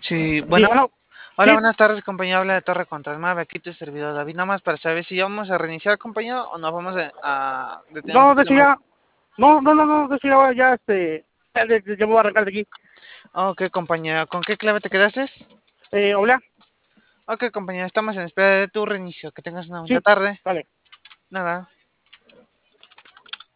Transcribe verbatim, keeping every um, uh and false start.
Sí, Sí, bueno, bueno, hola, sí, buenas tardes, compañero. Habla de Torre Contra el Mar, aquí tu servidor David. Nada más para saber si ya vamos a reiniciar, compañero, o nos vamos a, a detener un no, de poquito hecho más. ya, no, no, no, no, de hecho ya, ya, este, ya, ya, ya me voy a arrancar de aquí. Ok, compañero, ¿con qué clave te quedaste? Eh, hola, Ok, compañero, estamos en espera de tu reinicio. Que tengas una bonita sí, tarde. vale. Nada.